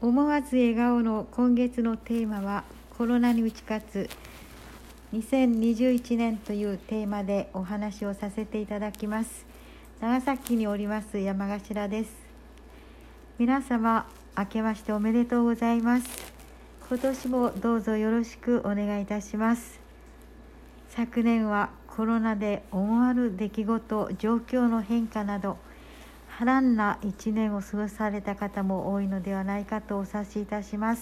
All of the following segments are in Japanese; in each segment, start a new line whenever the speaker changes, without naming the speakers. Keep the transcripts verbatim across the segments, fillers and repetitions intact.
思わず笑顔の今月のテーマはコロナに打ち勝つにせんにじゅういちねんというテーマでお話をさせていただきます。長崎におります山頭です。皆様明けましておめでとうございます。今年もどうぞよろしくお願いいたします。昨年はコロナで思わぬ出来事、状況の変化など波乱な一年を過ごされた方も多いのではないかとお察しいたします。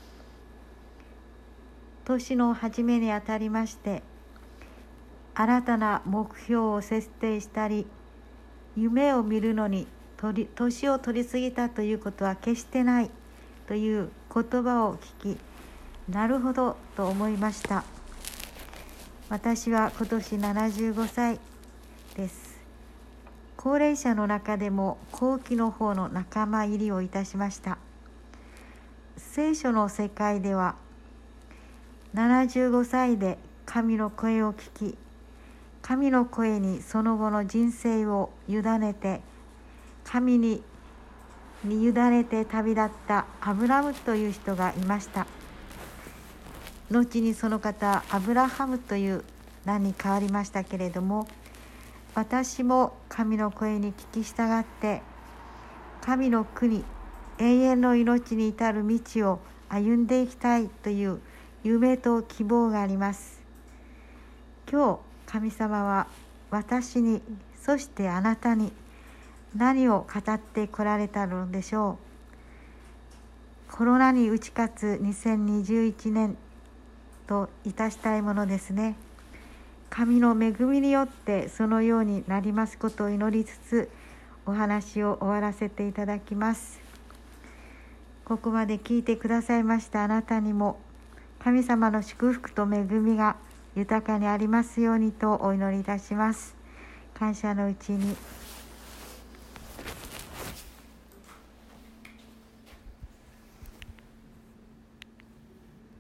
年の初めにあたりまして新たな目標を設定したり、夢を見るのに年を取り過ぎたということは決してないという言葉を聞き、なるほどと思いました。私は今年ななじゅうごさいです。高齢者の中でも後期の方の仲間入りをいたしました。聖書の世界ではななじゅうごさいで神の声を聞き、神の声にその後の人生を委ねて神にに委ねて旅立ったアブラムという人がいました。後にその方アブラハムという名に変わりましたけれども、私も神の声に聞き従って神の国、永遠の命に至る道を歩んでいきたいという夢と希望があります。今日神様は私に、そしてあなたに何を語ってこられたのでしょう。コロナに打ち勝つにせんにじゅういちねんといたしたいものですね。神の恵みによってそのようになりますことを祈りつつ、お話を終わらせていただきます。ここまで聞いてくださいましたあなたにも神様の祝福と恵みが豊かにありますようにとお祈りいたします。感謝のうちに。